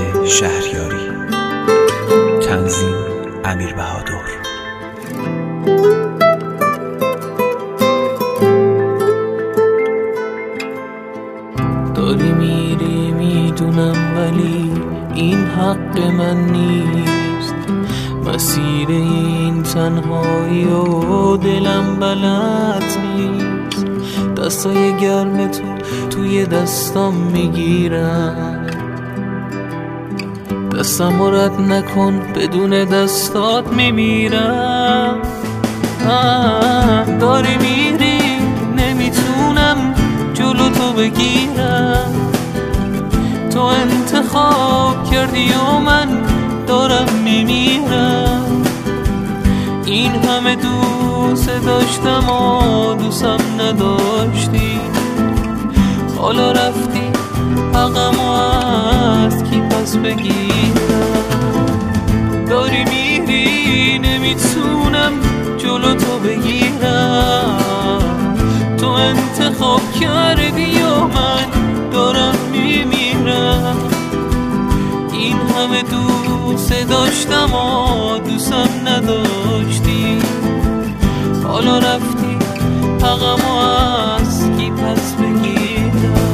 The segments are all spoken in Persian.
شهریاری. تنظیم امیر بهادر. داری میری میدونم، ولی این حق من نیست. مسیر این تنهایی و دلم بلد نیست. دستای گرم تو توی دستام میگیرم، دستم رد نکن، بدون دستات میمیرم. داری میری نمیتونم جلو تو بگیرم. تو انتخاب کردی و من دارم میمیرم. این همه دوست داشتم و دوستم نداشتی، حالا رفتی حقمو از کی پس بگیرم. داری میری نمیتونم جلو تو بگیرم. تو انتخاب کردی و من دارم میمیرم. این همه دوست داشتم و دوستم نداشتی، حالا رفتی حقمو از کی پس بگیرم.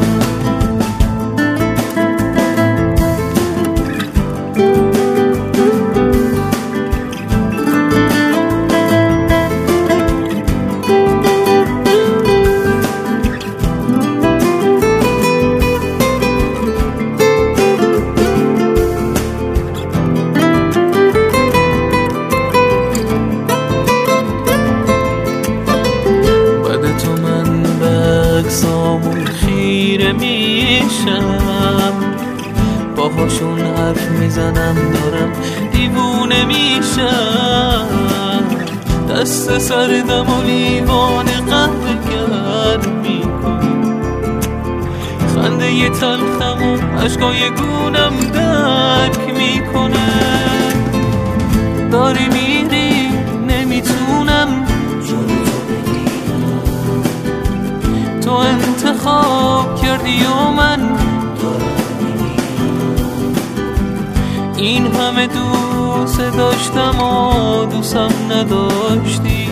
اجسامون خیره میشم، باهاشون حرف میزنم، دارم دیوونه میشم. دست سردم و لیوان قهوه گرم میکنی، خنده ی تلخم و عشقای گونم درک میکنه. داری میری نمیتونم تو انتخاب کردی و من این همه دوست داشتم و دوستم نداشتی،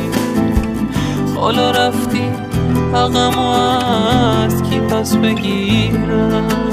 حالا رفتی حقمو از کی پس بگیرم.